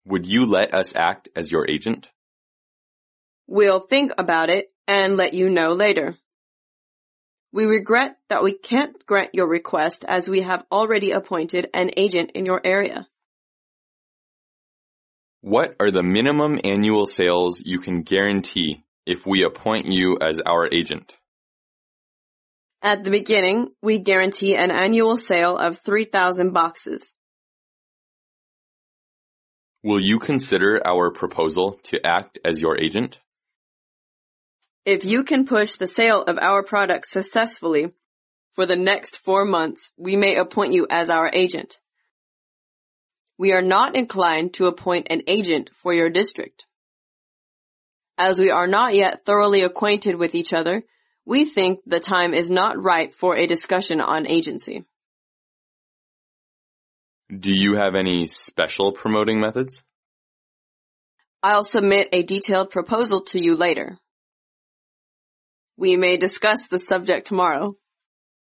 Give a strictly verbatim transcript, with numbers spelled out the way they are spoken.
Would you let us act as your agent? We'll think about it and let you know later. We regret that we can't grant your request as we have already appointed an agent in your area. What are the minimum annual sales you can guarantee if we appoint you as our agent? At the beginning, we guarantee an annual sale of three thousand boxes. Will you consider our proposal to act as your agent? If you can push the sale of our products successfully for the next four months, we may appoint you as our agent. We are not inclined to appoint an agent for your district. As we are not yet thoroughly acquainted with each other, we think the time is not right for a discussion on agency. Do you have any special promoting methods? I'll submit a detailed proposal to you later. We may discuss the subject tomorrow.